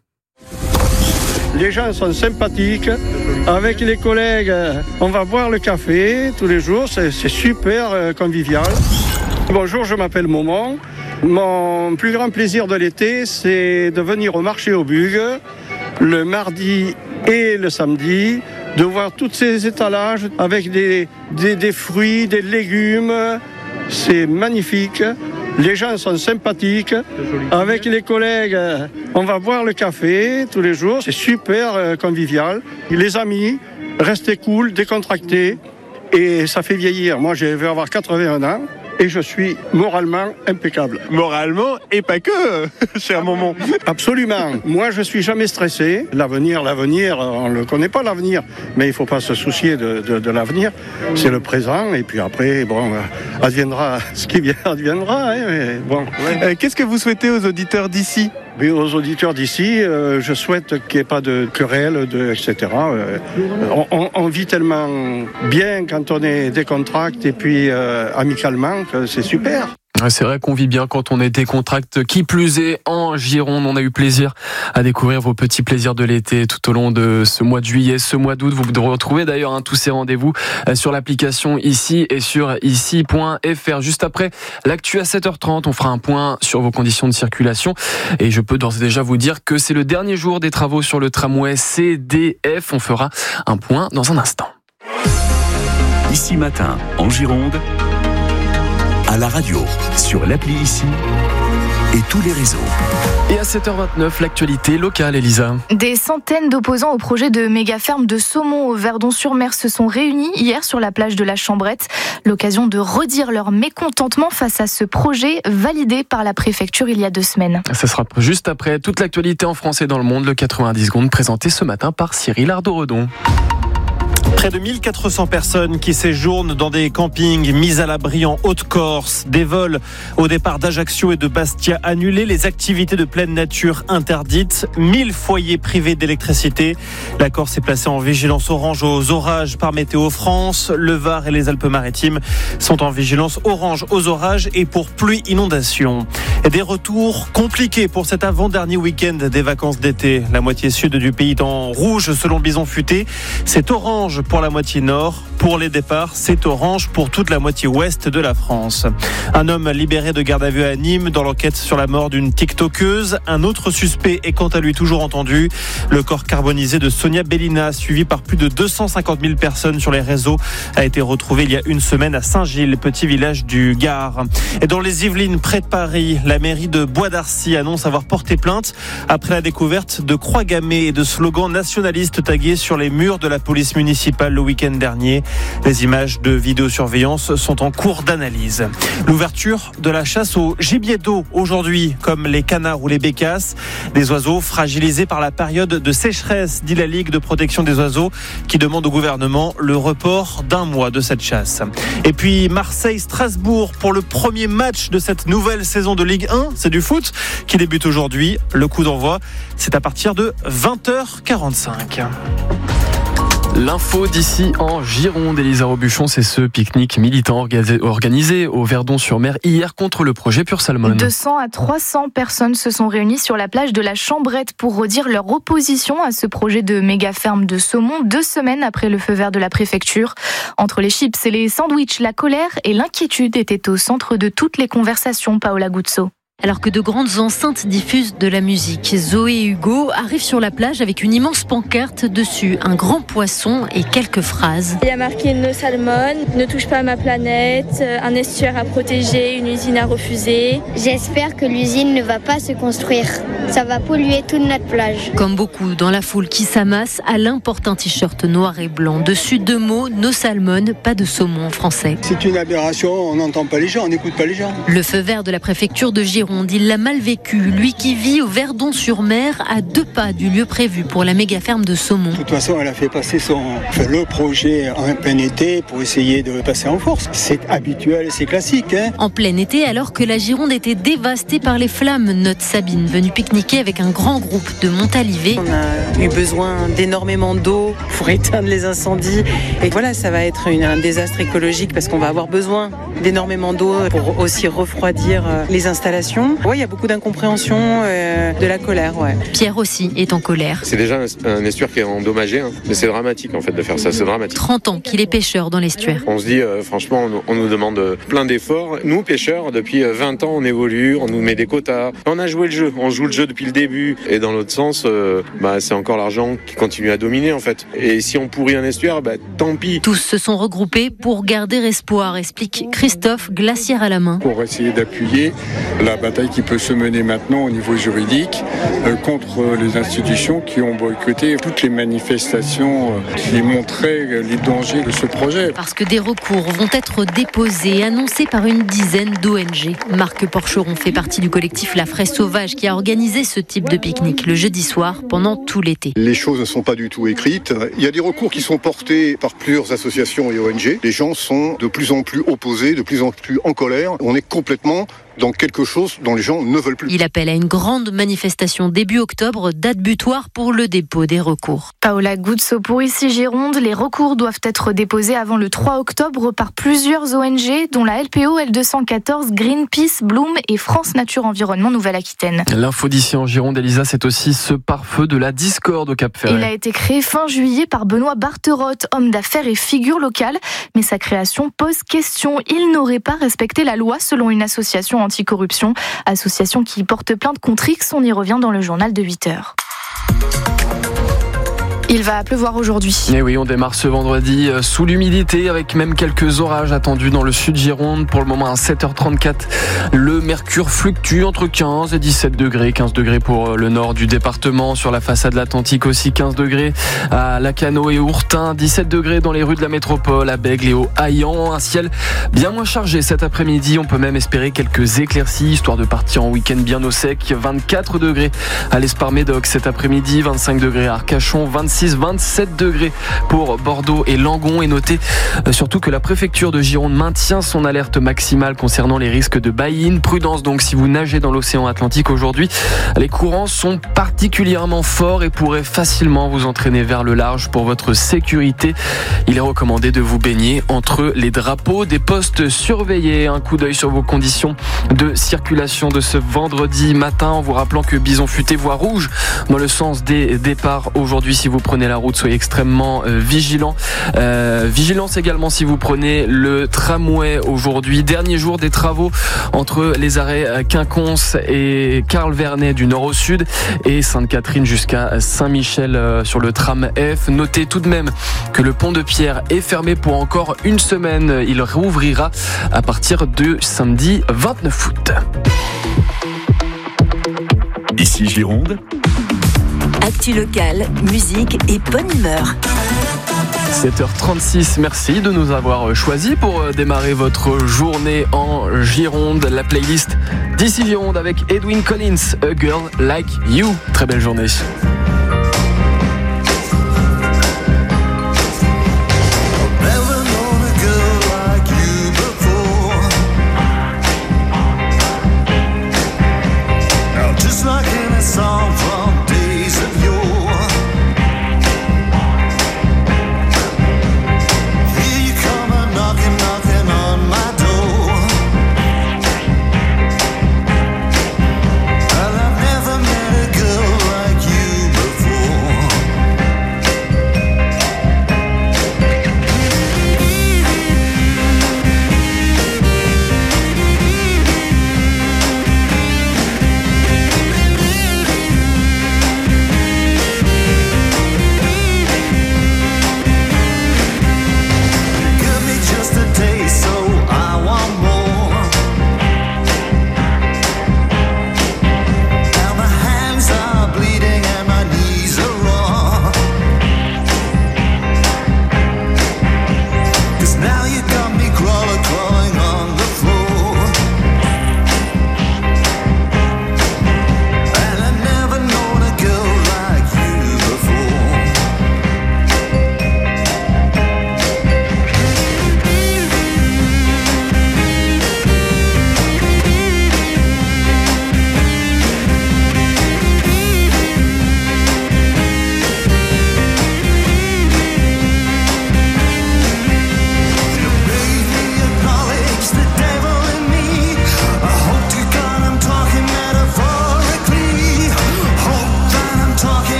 Les gens sont sympathiques. Avec les collègues, on va boire le café tous les jours. C'est, c'est super convivial. Bonjour, je m'appelle Momon. Mon plus grand plaisir de l'été, c'est de venir au marché au Bugue, le mardi et le samedi, de voir tous ces étalages avec des, des, des fruits, des légumes. C'est magnifique. Les gens sont sympathiques. Avec les collègues, on va boire le café tous les jours. C'est super convivial. Les amis, restez cool, décontractés. Et ça fait vieillir. Moi, je vais avoir quatre-vingt-un ans. Et je suis moralement impeccable. Moralement et pas que, cher Momon. Absolument. Moi, je suis jamais stressé. L'avenir, l'avenir, on ne le connaît pas, l'avenir. Mais il ne faut pas se soucier de, de, de l'avenir. C'est le présent. Et puis après, bon, adviendra ce qui vient, adviendra. Hein, mais bon. Ouais. Euh, qu'est-ce que vous souhaitez aux auditeurs d'ici ? Mais aux auditeurs d'ici, euh, je souhaite qu'il n'y ait pas de querelle, de, et cetera. Euh, on, on, on vit tellement bien quand on est décontracté et puis euh, amicalement que c'est super. C'est vrai qu'on vit bien quand on est décontracté. Qui plus est, en Gironde, on a eu plaisir à découvrir vos petits plaisirs de l'été tout au long de ce mois de juillet, ce mois d'août. Vous devrez retrouver d'ailleurs hein, tous ces rendez-vous sur l'application Ici et sur ici point f r. Juste après l'actu à sept heures trente, on fera un point sur vos conditions de circulation. Et je peux d'ores et déjà vous dire que c'est le dernier jour des travaux sur le tramway C D F. On fera un point dans un instant. Ici matin, en Gironde, à la radio, sur l'appli Ici et tous les réseaux. Et à sept heures vingt-neuf, l'actualité locale, Elisa. Des centaines d'opposants au projet de méga-ferme de saumon au Verdon-sur-Mer se sont réunis hier sur la plage de la Chambrette. L'occasion de redire leur mécontentement face à ce projet validé par la préfecture il y a deux semaines. Ça sera juste après toute l'actualité en France et dans le monde, le quatre-vingt-dix secondes présenté ce matin par Cyril Ardo-Redon. Près de mille quatre cents personnes qui séjournent dans des campings mis à l'abri en Haute-Corse. Des vols au départ d'Ajaccio et de Bastia annulés. Les activités de pleine nature interdites. mille foyers privés d'électricité. La Corse est placée en vigilance orange aux orages par Météo France. Le Var et les Alpes-Maritimes sont en vigilance orange aux orages et pour pluie inondation. Et des retours compliqués pour cet avant-dernier week-end des vacances d'été. La moitié sud du pays est en rouge selon Bison Futé. C'est orange pour la moitié nord. Pour les départs, c'est orange pour toute la moitié ouest de la France. Un homme libéré de garde à vue à Nîmes dans l'enquête sur la mort d'une tiktokeuse. Un autre suspect est quant à lui toujours entendu. Le corps carbonisé de Sonia Bellina, suivi par plus de deux cent cinquante mille personnes sur les réseaux, a été retrouvé il y a une semaine à Saint-Gilles, petit village du Gard. Et dans les Yvelines, près de Paris, la mairie de Bois d'Arcy annonce avoir porté plainte après la découverte de croix gammées et de slogans nationalistes tagués sur les murs de la police municipale le week-end dernier. Les images de vidéosurveillance sont en cours d'analyse. L'ouverture de la chasse au gibier d'eau aujourd'hui, comme les canards ou les bécasses, des oiseaux fragilisés par la période de sécheresse, dit la Ligue de protection des oiseaux, qui demande au gouvernement le report d'un mois de cette chasse. Et puis Marseille-Strasbourg pour le premier match de cette nouvelle saison de Ligue un, c'est du foot, qui débute aujourd'hui. Le coup d'envoi, c'est à partir de vingt heures quarante-cinq. L'info d'ici en Gironde, Elisa Robuchon, c'est ce pique-nique militant organisé au Verdon-sur-Mer hier contre le projet Pure Salmon. deux cents à trois cents personnes se sont réunies sur la plage de la Chambrette pour redire leur opposition à ce projet de méga ferme de saumon, deux semaines après le feu vert de la préfecture. Entre les chips et les sandwichs, la colère et l'inquiétude étaient au centre de toutes les conversations, Paola Guzzo. Alors que de grandes enceintes diffusent de la musique, Zoé et Hugo arrivent sur la plage avec une immense pancarte dessus, un grand poisson et quelques phrases. Il y a marqué No Salmon, ne touche pas à ma planète, un estuaire à protéger, une usine à refuser. J'espère que l'usine ne va pas se construire. Ça va polluer toute notre plage. Comme beaucoup dans la foule qui s'amasse, Alain porte un t-shirt noir et blanc. Dessus deux mots, No Salmon, pas de saumon en français. C'est une aberration, on n'entend pas les gens, on n'écoute pas les gens. Le feu vert de la préfecture de Gironde, il l'a mal vécu. Lui qui vit au Verdon-sur-Mer, à deux pas du lieu prévu pour la méga ferme de saumon. De toute façon, elle a fait passer son, enfin, le projet en plein été pour essayer de passer en force. C'est habituel, c'est classique. Hein. En plein été, alors que la Gironde était dévastée par les flammes, note Sabine, venue pique-niquer avec un grand groupe de Montalivet. On a eu besoin d'énormément d'eau pour éteindre les incendies. Et voilà, ça va être une, un désastre écologique parce qu'on va avoir besoin d'énormément d'eau pour aussi refroidir les installations. Oui, il y a beaucoup d'incompréhension, euh, de la colère. Ouais. Pierre aussi est en colère. C'est déjà un, un estuaire qui est endommagé, hein. Mais c'est dramatique en fait de faire ça, c'est dramatique. trente ans qu'il est pêcheur dans l'estuaire. On se dit, euh, franchement, on, on nous demande plein d'efforts. Nous, pêcheurs, depuis vingt ans, on évolue, on nous met des quotas. On a joué le jeu, on joue le jeu depuis le début. Et dans l'autre sens, euh, bah, c'est encore l'argent qui continue à dominer en fait. Et si on pourrit un estuaire, bah, tant pis. Tous se sont regroupés pour garder espoir, explique Christophe, glacière à la main. Pour essayer d'appuyer la bataille qui peut se mener maintenant au niveau juridique euh, contre les institutions qui ont boycotté toutes les manifestations euh, qui montraient les dangers de ce projet. Parce que des recours vont être déposés, annoncés par une dizaine d'O N G. Marc Porcheron fait partie du collectif La Fraie Sauvage qui a organisé ce type de pique-nique le jeudi soir pendant tout l'été. Les choses ne sont pas du tout écrites. Il y a des recours qui sont portés par plusieurs associations et O N G. Les gens sont de plus en plus opposés, de plus en plus en colère. On est complètement dans quelque chose dont les gens ne veulent plus. Il appelle à une grande manifestation début octobre, date butoir pour le dépôt des recours. Paola Guzzo pour Ici Gironde. Les recours doivent être déposés avant le trois octobre par plusieurs O N G, dont la L P O L deux cent quatorze, Greenpeace, Bloom et France Nature Environnement Nouvelle-Aquitaine. L'info d'ici en Gironde, Elisa, c'est aussi ce pare-feu de la discorde au Cap-Ferret. Il a été créé fin juillet par Benoît Barterotte, homme d'affaires et figure locale. Mais sa création pose question. Il n'aurait pas respecté la loi selon une association anticorruption, association qui porte plainte contre X. On y revient dans le journal de huit heures. Il va pleuvoir aujourd'hui. Et oui, on démarre ce vendredi sous l'humidité avec même quelques orages attendus dans le sud Gironde. Pour le moment à sept heures trente-quatre, le mercure fluctue entre quinze et dix-sept degrés. quinze degrés pour le nord du département. Sur la façade Atlantique aussi quinze degrés à Lacano et Ourtin. dix-sept degrés dans les rues de la métropole, à Bègle et au Haillan. Un ciel bien moins chargé cet après-midi. On peut même espérer quelques éclaircies, histoire de partir en week-end bien au sec. vingt-quatre degrés à l'Espar-Médoc cet après-midi. vingt-cinq degrés à Arcachon. vingt-six vingt-sept degrés pour Bordeaux et Langon. Et notez surtout que la préfecture de Gironde maintient son alerte maximale concernant les risques de baïne. Prudence donc si vous nagez dans l'océan Atlantique aujourd'hui. Les courants sont particulièrement forts et pourraient facilement vous entraîner vers le large. Pour votre sécurité, il est recommandé de vous baigner entre les drapeaux des postes surveillés. Un coup d'œil sur vos conditions de circulation de ce vendredi matin en vous rappelant que Bison Futé voie rouge dans le sens des départs aujourd'hui. Si vous prenez la route, soyez extrêmement euh, vigilants. Euh, vigilance également si vous prenez le tramway aujourd'hui. Dernier jour des travaux entre les arrêts Quinconce et Carl Vernet du nord au sud et Sainte-Catherine jusqu'à Saint-Michel euh, sur le tram F. Notez tout de même que le pont de Pierre est fermé pour encore une semaine. Il rouvrira à partir de samedi vingt-neuf août. Ici Gironde. Actu locale, musique et bonne humeur. sept heures trente-six, merci de nous avoir choisis pour démarrer votre journée en Gironde. La playlist d'Ici Gironde avec Edwin Collins, A Girl Like You. Très belle journée. Song from days of yore.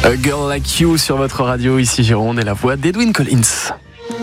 A Girl Like You sur votre radio, ici Gironde, et la voix d'Edwin Collins.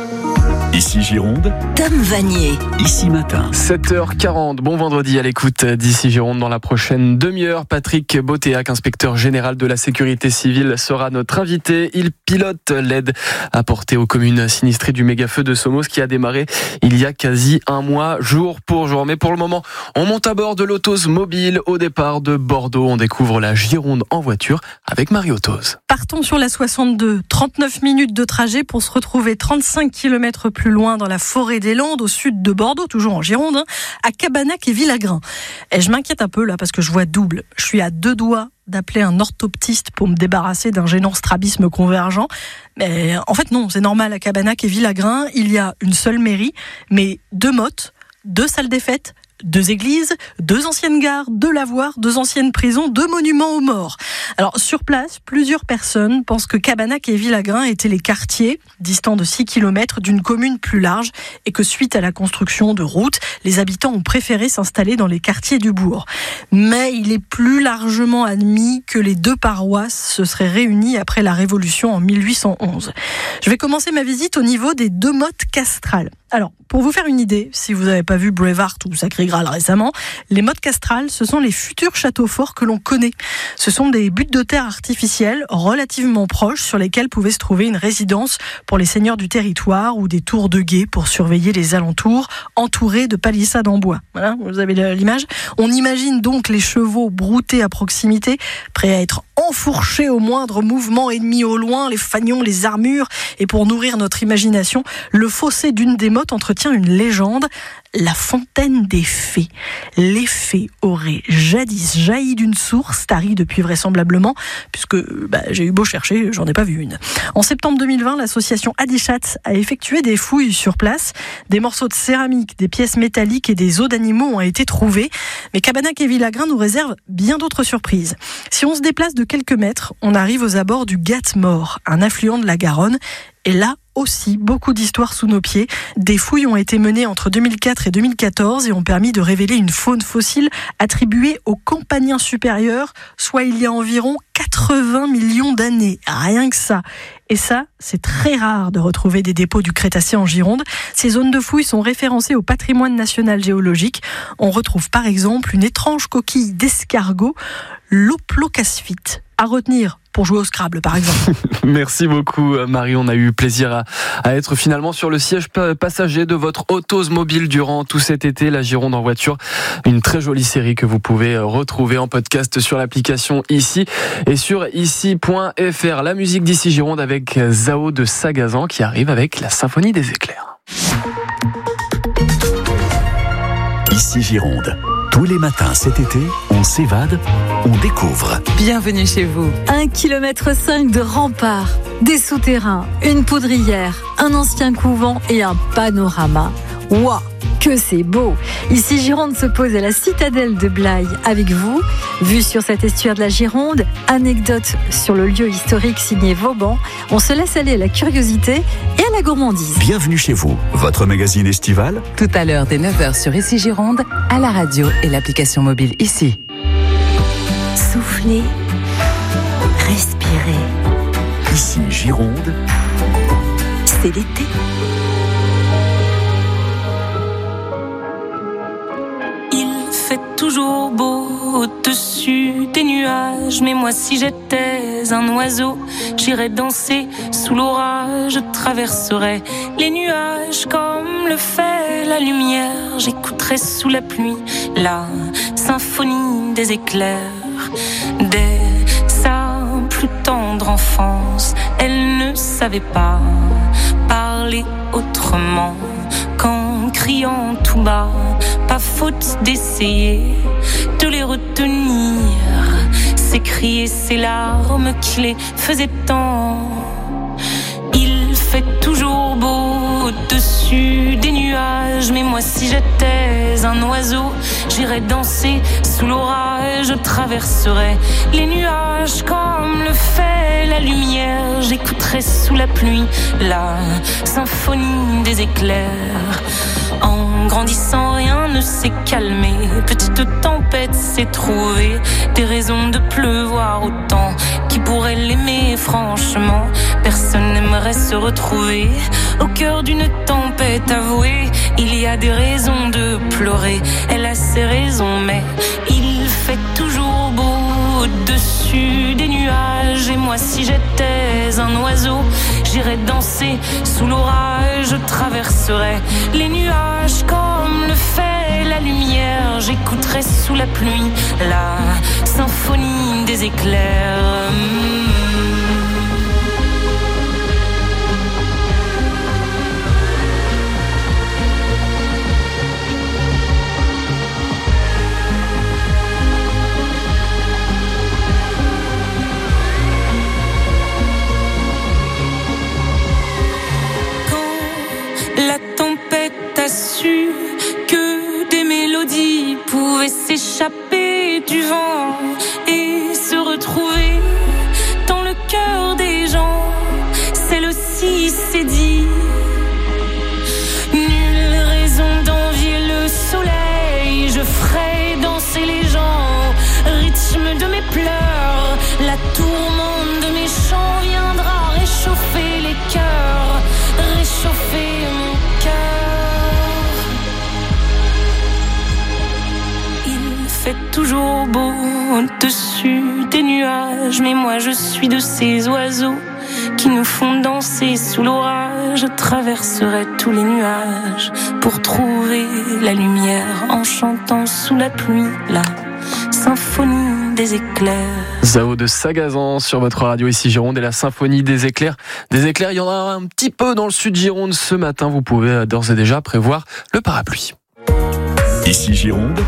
Ici Gironde, Tom Vanier. Ici Matin. sept heures quarante, bon vendredi à l'écoute d'Ici Gironde. Dans la prochaine demi-heure, Patrick Botéac, inspecteur général de la sécurité civile, sera notre invité. Il pilote l'aide apportée aux communes sinistrées du méga-feu de Somos qui a démarré il y a quasi un mois, jour pour jour. Mais pour le moment, on monte à bord de l'Autos Mobile au départ de Bordeaux. On découvre la Gironde en voiture avec Marie Autos. Partons sur la soixante-deux, trente-neuf minutes de trajet pour se retrouver trente-cinq kilomètres plus loin dans la forêt des Landes, au sud de Bordeaux, toujours en Gironde, hein, à Cabanac et Villagrain. Et je m'inquiète un peu là parce que je vois double. Je suis à deux doigts d'appeler un orthoptiste pour me débarrasser d'un gênant strabisme convergent. Mais en fait non, c'est normal, à Cabanac et Villagrain, il y a une seule mairie, mais deux mottes, deux salles des fêtes, deux églises, deux anciennes gares, deux lavoirs, deux anciennes prisons, deux monuments aux morts. Alors, sur place, plusieurs personnes pensent que Cabanac et Villagrain étaient les quartiers, distants de six kilomètres, d'une commune plus large, et que suite à la construction de routes, les habitants ont préféré s'installer dans les quartiers du bourg. Mais il est plus largement admis que les deux paroisses se seraient réunies après la Révolution en mille huit cent onze. Je vais commencer ma visite au niveau des deux mottes castrales. Alors, pour vous faire une idée, si vous n'avez pas vu Braveheart ou Sacré Graal récemment, les mottes castrales, ce sont les futurs châteaux forts que l'on connaît. Ce sont des buttes de terre artificielles relativement proches sur lesquelles pouvait se trouver une résidence pour les seigneurs du territoire ou des tours de guet pour surveiller les alentours, entourés de palissades en bois. Voilà, vous avez l'image. On imagine donc les chevaux broutés à proximité, prêts à être enfourchés au moindre mouvement ennemi au loin, les fanions, les armures. Et pour nourrir notre imagination, le fossé d'une des mottes entretient une légende, la fontaine des fées. Les fées auraient jadis jailli d'une source, tarie depuis vraisemblablement, puisque bah, j'ai eu beau chercher, j'en ai pas vu une. En septembre deux mille vingt, l'association Adichat a effectué des fouilles sur place. Des morceaux de céramique, des pièces métalliques et des os d'animaux ont été trouvés. Mais Cabanac et Villagrain nous réservent bien d'autres surprises. Si on se déplace de quelques mètres, on arrive aux abords du Gat-Mort, un affluent de la Garonne. Et là aussi, beaucoup d'histoires sous nos pieds. Des fouilles ont été menées entre deux mille quatre et deux mille quatorze et ont permis de révéler une faune fossile attribuée aux Campaniens supérieurs, soit il y a environ quatre-vingts millions d'années. Rien que ça. Et ça, c'est très rare de retrouver des dépôts du Crétacé en Gironde. Ces zones de fouilles sont référencées au patrimoine national géologique. On retrouve par exemple une étrange coquille d'escargot, l'Oplocasphite. À retenir pour jouer au Scrabble, par exemple. Merci beaucoup, Marie. On a eu plaisir à, à être finalement sur le siège passager de votre Autos Mobile durant tout cet été. La Gironde en voiture, une très jolie série que vous pouvez retrouver en podcast sur l'application Ici et sur ici point f r. La musique d'Ici Gironde avec Zao de Sagazan qui arrive avec la Symphonie des éclairs. Ici Gironde. Tous les matins cet été, on s'évade, on découvre. Bienvenue chez vous. Un kilomètre cinq de remparts, des souterrains, une poudrière, un ancien couvent et un panorama. Waouh, que c'est beau! Ici Gironde se pose à la citadelle de Blaye avec vous. Vue sur cet estuaire de la Gironde, anecdote sur le lieu historique signé Vauban. On se laisse aller à la curiosité et à la gourmandise. Bienvenue chez vous, votre magazine estival. Tout à l'heure dès neuf heures sur Ici Gironde, à la radio et l'application mobile Ici. Soufflez, respirez. Ici Gironde, c'est l'été. Toujours beau au-dessus des nuages. Mais moi si j'étais un oiseau, j'irais danser sous l'orage. Je traverserais les nuages comme le fait la lumière. J'écouterais sous la pluie la symphonie des éclairs. Dès sa plus tendre enfance, elle ne savait pas parler autrement qu'en criant tout bas. Pas faute d'essayer de les retenir, ces cris et ces larmes qui les faisaient tant. Il fait toujours beau au-dessus des nuages. Mais moi si j'étais un oiseau, j'irais danser sous l'orage. Je traverserais les nuages comme le fait la lumière. J'écouterais sous la pluie la symphonie des éclairs. En grandissant, rien ne s'est calmé. Petite tempête s'est trouvée, des raisons de pleuvoir autant qui pourrait l'aimer franchement. Personne n'aimerait se retrouver au cœur d'une tempête avouée. Il y a des raisons de pleurer, elle a ses raisons, mais il fait toujours beau au-dessus des nuages. Et moi, si j'étais un oiseau, j'irais danser sous l'orage. Je traverserais les nuages comme le fait la lumière. J'écouterais sous la pluie la symphonie des éclairs. La tempête a su que des mélodies pouvaient s'échapper du vent et se retrouver dans le cœur des gens. Celle aussi s'est dit, nulle raison d'envier le soleil. Je ferai danser les gens au rythme de mes pleurs. La tourmente de mes chants viendra réchauffer les cœurs, réchauffer mon cœur. Il fait toujours beau au-dessus des nuages, mais moi je suis de ces oiseaux qui nous font danser sous l'orage. Je traverserai tous les nuages pour trouver la lumière en chantant sous la pluie la symphonie des éclairs. Zao de Sagazan sur votre radio ici Gironde et la symphonie des éclairs. Des éclairs, il y en a un petit peu dans le sud Gironde ce matin. Vous pouvez d'ores et déjà prévoir le parapluie. Ici Gironde.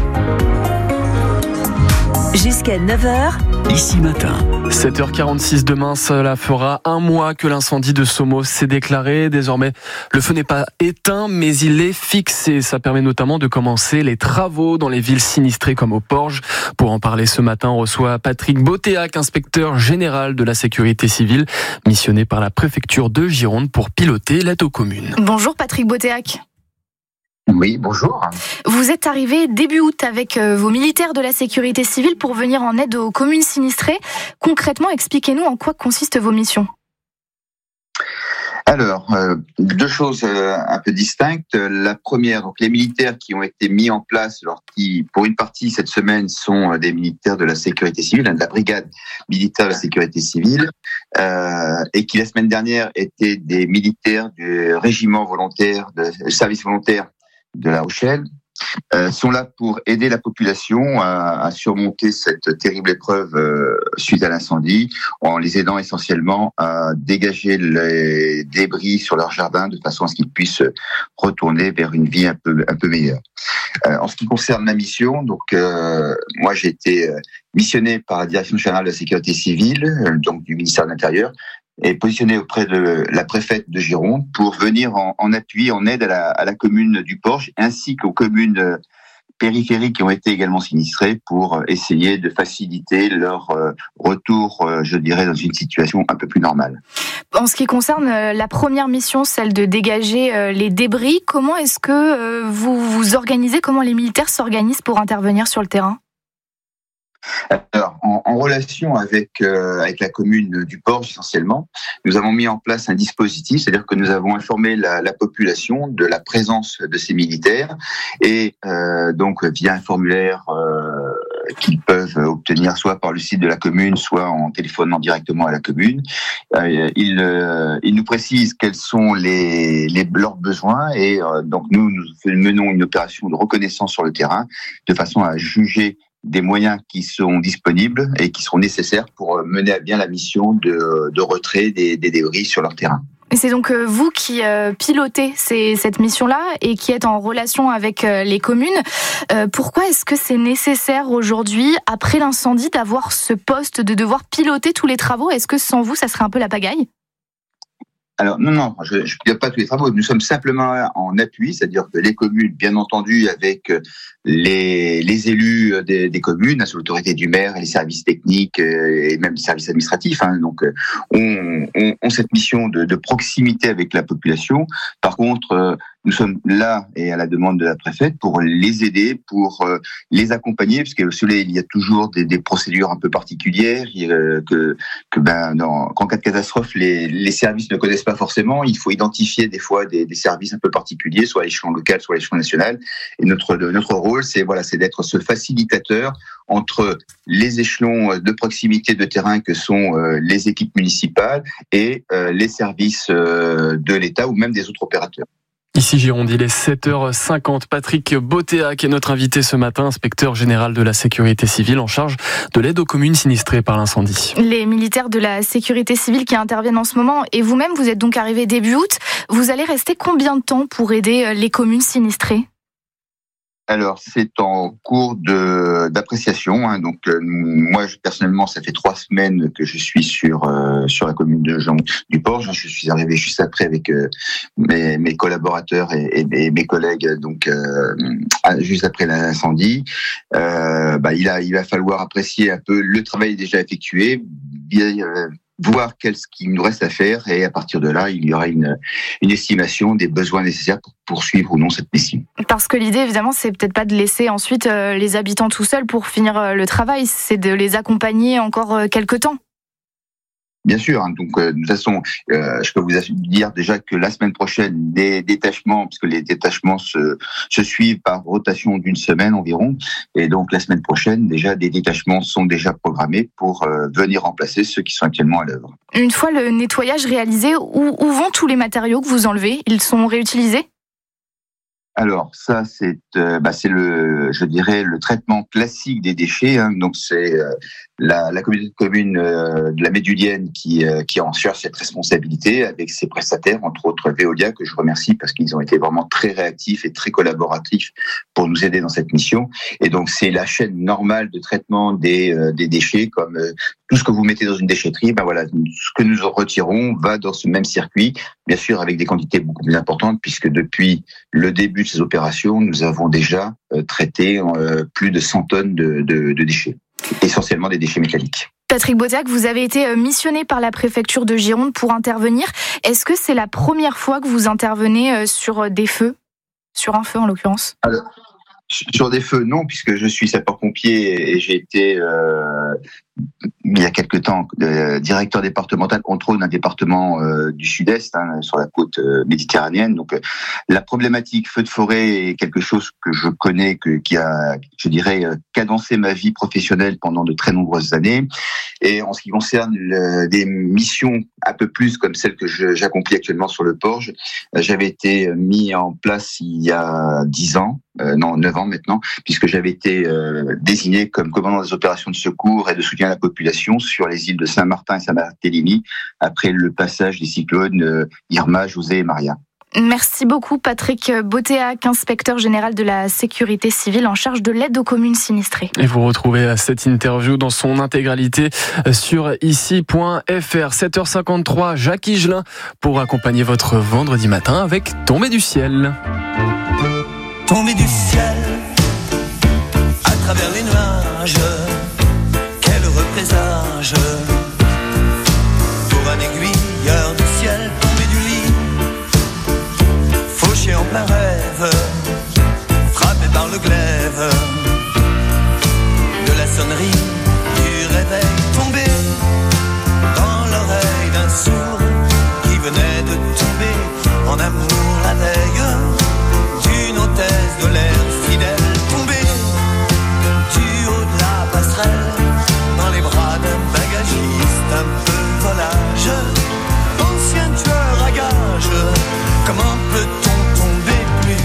Jusqu'à neuf heures. Ici matin. sept heures quarante-six demain, cela fera un mois que l'incendie de Somos s'est déclaré. Désormais, le feu n'est pas éteint, mais il est fixé. Ça permet notamment de commencer les travaux dans les villes sinistrées comme au Porge. Pour en parler ce matin, on reçoit Patrick Botéac, inspecteur général de la sécurité civile, missionné par la préfecture de Gironde pour piloter l'aide aux communes. Bonjour Patrick Botéac. Oui, bonjour. Vous êtes arrivé début août avec vos militaires de la sécurité civile pour venir en aide aux communes sinistrées. Concrètement, expliquez-nous en quoi consistent vos missions. Alors, euh, deux choses euh, un peu distinctes. La première, donc les militaires qui ont été mis en place, alors qui, pour une partie cette semaine, sont des militaires de la sécurité civile, de la brigade militaire de la sécurité civile, euh, et qui la semaine dernière étaient des militaires du régiment volontaire, de service volontaire de La Rochelle, euh, sont là pour aider la population à, à surmonter cette terrible épreuve euh, suite à l'incendie, en les aidant essentiellement à dégager les débris sur leur jardin de façon à ce qu'ils puissent retourner vers une vie un peu un peu meilleure. Euh, en ce qui concerne ma mission, donc euh, moi j'ai été missionné par la Direction générale de la sécurité civile, euh, donc du ministère de l'Intérieur, est positionné auprès de la préfète de Gironde pour venir en, en appui, en aide à la, à la commune du Porge, ainsi qu'aux communes périphériques qui ont été également sinistrées pour essayer de faciliter leur retour, je dirais, dans une situation un peu plus normale. En ce qui concerne la première mission, celle de dégager les débris, comment est-ce que vous vous organisez, comment les militaires s'organisent pour intervenir sur le terrain ? Alors, en, en relation avec euh, avec la commune du Porge essentiellement, nous avons mis en place un dispositif, c'est-à-dire que nous avons informé la, la population de la présence de ces militaires et euh, donc via un formulaire euh, qu'ils peuvent obtenir soit par le site de la commune, soit en téléphonant directement à la commune. Euh, ils, euh, ils nous précisent quels sont les, les leurs besoins et euh, donc nous nous menons une opération de reconnaissance sur le terrain de façon à juger des moyens qui sont disponibles et qui seront nécessaires pour mener à bien la mission de, de retrait des, des débris sur leur terrain. Et c'est donc vous qui pilotez ces, cette mission-là et qui êtes en relation avec les communes. Euh, pourquoi est-ce que c'est nécessaire aujourd'hui, après l'incendie, d'avoir ce poste, de devoir piloter tous les travaux ? Est-ce que sans vous, ça serait un peu la pagaille ? Alors non, non, je ne pilote pas tous les travaux. Nous sommes simplement en appui, c'est-à-dire que les communes, bien entendu, avec les, les élus des, des communes, sous l'autorité du maire et les services techniques et même les services administratifs, hein, donc ont, ont, ont cette mission de, de proximité avec la population. Par contre, nous sommes là et à la demande de la préfète pour les aider, pour euh, les accompagner, parce que au soleil, il y a toujours des, des procédures un peu particulières, euh, que, que ben, dans, qu'en cas de catastrophe, les, les services ne connaissent pas forcément. Il faut identifier des fois des, des services un peu particuliers, soit à l'échelon local, soit à l'échelon national. Et notre, notre rôle, c'est, voilà, c'est d'être ce facilitateur entre les échelons de proximité de terrain que sont euh, les équipes municipales et euh, les services euh, de l'État ou même des autres opérateurs. Ici Gironde, il est sept heures cinquante. Patrick Botéac est notre invité ce matin, inspecteur général de la sécurité civile en charge de l'aide aux communes sinistrées par l'incendie. Les militaires de la sécurité civile qui interviennent en ce moment, et vous-même, vous êtes donc arrivé début août. Vous allez rester combien de temps pour aider les communes sinistrées ? Alors, c'est en cours de d'appréciation. Hein. Donc, euh, moi, je, personnellement, ça fait trois semaines que je suis sur euh, sur la commune de Jean du Porge. Je suis arrivé juste après avec euh, mes, mes collaborateurs et, et, et mes collègues. Donc, euh, juste après l'incendie, euh, bah, il a il va falloir apprécier un peu le travail déjà effectué. Bien, euh, voir qu'est-ce qu'il nous reste à faire, et à partir de là, il y aura une, une estimation des besoins nécessaires pour poursuivre ou non cette mission. Parce que l'idée, évidemment, c'est peut-être pas de laisser ensuite euh, les habitants tout seuls pour finir euh, le travail, c'est de les accompagner encore euh, quelques temps. Bien sûr, hein, donc euh, de toute façon, euh, je peux vous dire déjà que la semaine prochaine, des détachements, parce que les détachements se, se suivent par rotation d'une semaine environ, et donc la semaine prochaine, déjà des détachements sont déjà programmés pour euh, venir remplacer ceux qui sont actuellement à l'œuvre. Une fois le nettoyage réalisé, où, où vont tous les matériaux que vous enlevez ? Ils sont réutilisés ? Alors ça, c'est euh, bah, c'est le, je dirais, le traitement classique des déchets. Hein. Donc c'est euh, la, la communauté de communes euh, de la Médulienne qui euh, qui en cherche cette responsabilité avec ses prestataires, entre autres Veolia, que je remercie parce qu'ils ont été vraiment très réactifs et très collaboratifs pour nous aider dans cette mission. Et donc c'est la chaîne normale de traitement des euh, des déchets, comme euh, tout ce que vous mettez dans une déchetterie. Ben voilà, ce que nous en retirons va dans ce même circuit, bien sûr avec des quantités beaucoup plus importantes, puisque depuis le début de ces opérations, nous avons déjà euh, traité euh, plus de cent tonnes de, de, de déchets, essentiellement des déchets métalliques. Patrick Botéac, vous avez été missionné par la préfecture de Gironde pour intervenir. Est-ce que c'est la première fois que vous intervenez sur des feux, sur un feu en l'occurrence ? Alors, sur des feux, non, puisque je suis sapeur-pompier et j'ai été, euh, il y a quelque temps, euh, directeur départemental, entre autres d'un département euh, du Sud-Est, hein, sur la côte euh, méditerranéenne. Donc, euh, la problématique feu de forêt est quelque chose que je connais, que, qui a, je dirais, cadencé ma vie professionnelle pendant de très nombreuses années. Et en ce qui concerne le, des missions un peu plus comme celle que je, j'accomplis actuellement sur le Porge, euh, j'avais été mis en place il y a dix ans. Euh, non, neuf ans maintenant, puisque j'avais été euh, désigné comme commandant des opérations de secours et de soutien à la population sur les îles de Saint-Martin et Saint-Barthélemy après le passage des cyclones euh, Irma, José et Maria. Merci beaucoup Patrick Botéac, inspecteur général de la sécurité civile en charge de l'aide aux communes sinistrées. Et vous retrouvez cette interview dans son intégralité sur ici point f r. sept heures cinquante-trois, Jacques Higelin pour accompagner votre vendredi matin avec Tombé du ciel. Tombé du ciel, à travers les nuages, quel heureux présage, pour un aiguilleur du ciel, tombé du lit, fauché en plein rêve, frappé par le glaive, de la sonnerie du réveil, tombé dans l'oreille d'un sourd, qui venait de tomber en amour la veille, d'une hôtesse de l'air fidèle, tombée du haut de la passerelle, dans les bras d'un bagagiste un peu volage, ancien tueur à gages, comment peut-on tomber plus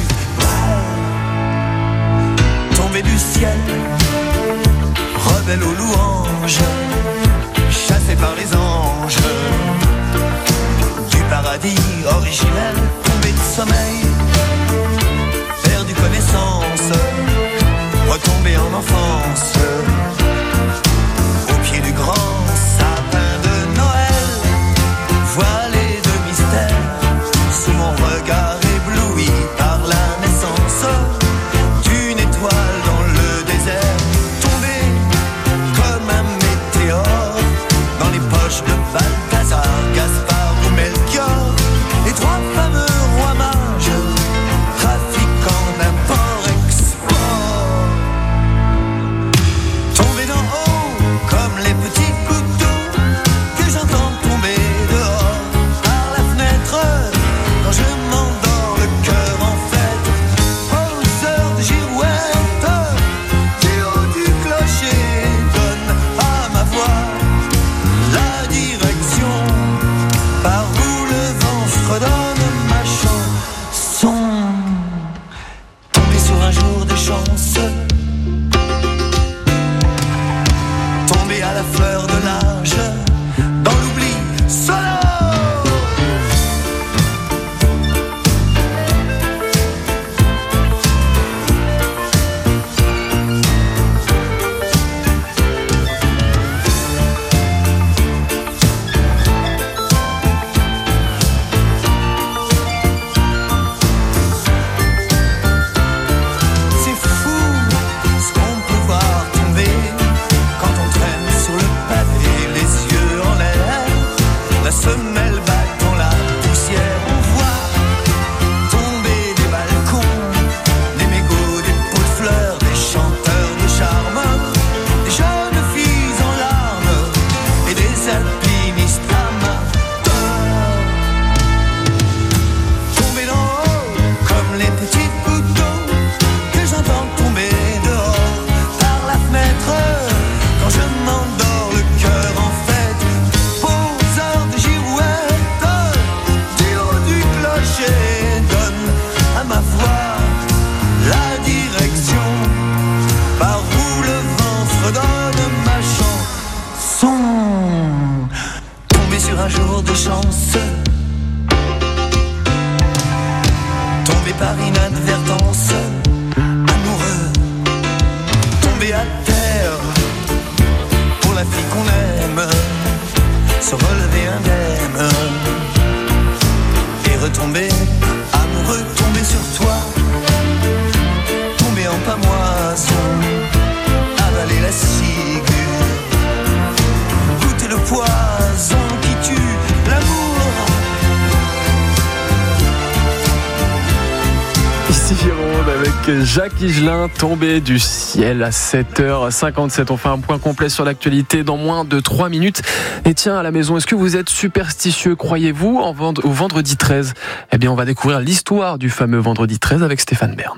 bas? Tomber du ciel, rebelle aux louanges, chassé par les anges, du paradis originel, tombé de sommeil, connaissance, retomber en enfance, au pied du grand sapin de Noël, voilé de mystère, sous mon regard ébloui par la naissance d'une étoile dans le désert, tombé comme un météore dans les poches de Balthazar, Gaspard ou Melchior, les trois fameux rois mages chance. Tombé à la fleur de l'âge, dans l'oubli solo. Jacques Higelin, tombé du ciel à sept heures cinquante-sept. On fait un point complet sur l'actualité dans moins de trois minutes. Et tiens, à la maison, est-ce que vous êtes superstitieux, croyez-vous, en vend- au vendredi treize? Eh bien, on va découvrir l'histoire du fameux vendredi treize avec Stéphane Bern.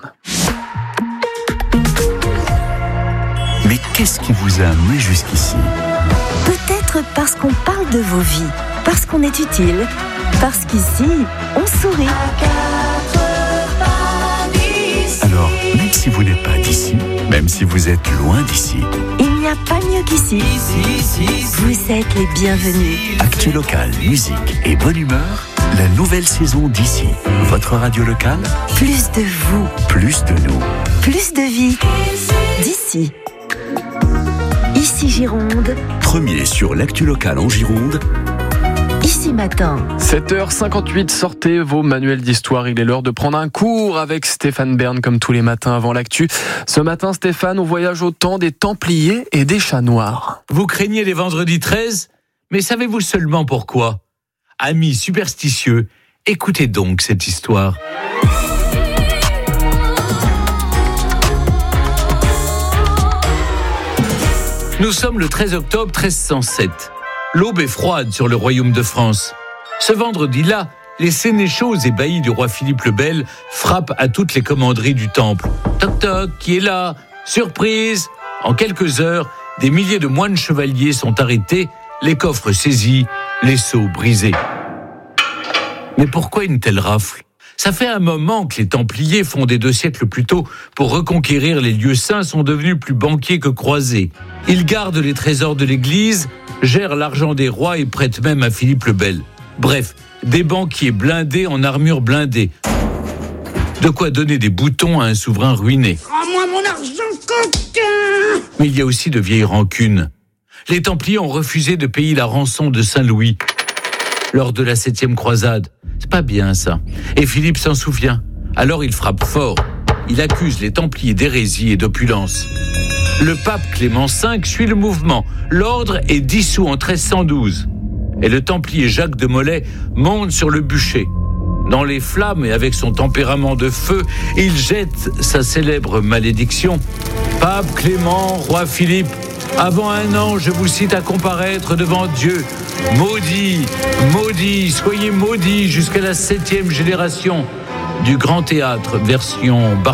Mais qu'est-ce qui vous a amené jusqu'ici? Peut-être parce qu'on parle de vos vies, parce qu'on est utile, parce qu'ici, on sourit. Alors, même si vous n'êtes pas d'ici, même si vous êtes loin d'ici, il n'y a pas mieux qu'ici. Vous êtes les bienvenus. Actu local, musique et bonne humeur, la nouvelle saison d'ici. Votre radio locale, Plus de vous, plus de nous. plus de vie. D'ici. Ici Gironde, Premier sur l'actu local en Gironde, ici matin. sept heures cinquante-huit, sortez vos manuels d'histoire. Il est l'heure de prendre un cours avec Stéphane Bern, comme tous les matins avant l'actu. Ce matin, Stéphane, on voyage au temps des Templiers et des Chats Noirs. Vous craignez les vendredis treize, mais savez-vous seulement pourquoi? Amis superstitieux, écoutez donc cette histoire. Nous sommes le treize octobre treize cent sept. L'aube est froide sur le royaume de France. Ce vendredi-là, les sénéchaux et baillis du roi Philippe le Bel frappent à toutes les commanderies du temple. Toc toc, qui est là? Surprise! En quelques heures, des milliers de moines chevaliers sont arrêtés, les coffres saisis, les sceaux brisés. Mais pourquoi une telle rafle? Ça fait un moment que les Templiers, fondés deux siècles plus tôt pour reconquérir les lieux saints, sont devenus plus banquiers que croisés. Ils gardent les trésors de l'Église, gèrent l'argent des rois et prêtent même à Philippe le Bel. Bref, des banquiers blindés en armure blindée. De quoi donner des boutons à un souverain ruiné. Rends-moi mon argent, coquin! Mais il y a aussi de vieilles rancunes. Les Templiers ont refusé de payer la rançon de Saint-Louis lors de la septième croisade. C'est pas bien ça. Et Philippe s'en souvient. Alors il frappe fort. Il accuse les Templiers d'hérésie et d'opulence. Le pape Clément cinq suit le mouvement. L'ordre est dissous en treize cent douze. Et le Templier Jacques de Molay monte sur le bûcher. Dans les flammes et avec son tempérament de feu, il jette sa célèbre malédiction. Pape Clément, roi Philippe, avant un an, je vous cite à comparaître devant Dieu. Maudit, maudit, soyez maudits jusqu'à la septième génération du Grand Théâtre, version Bar-